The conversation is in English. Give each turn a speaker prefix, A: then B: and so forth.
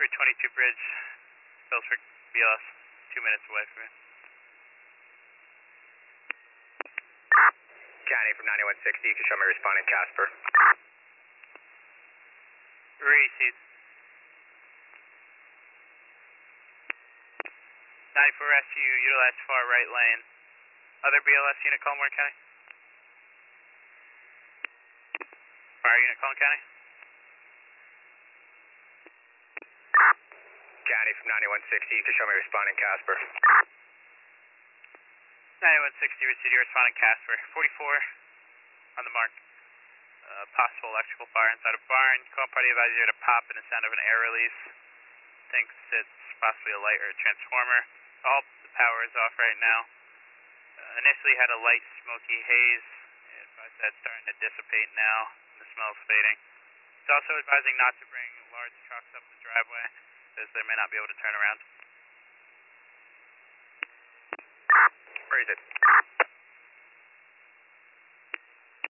A: Highway 22 bridge, Phillipsburg, BLS, 2 minutes away from you.
B: County from 9160, you can show me responding Casper.
A: Received. 94 SU, utilize far right lane. Other BLS unit, Collin County? Fire unit, Collin County?
B: County from 9160, you can show me responding Casper.
A: 9160, received your responding Casper. 44 on the mark. Possible electrical fire inside a barn. Call party advisor to pop in the sound of an air release. Thinks it's possibly a light or a transformer. All the power is off right now. Initially had a light smoky haze. Advised that's starting to dissipate now. The smell's fading. It's also advising not to bring large trucks up the driveway, as they may not be able to turn around.
B: Where is it?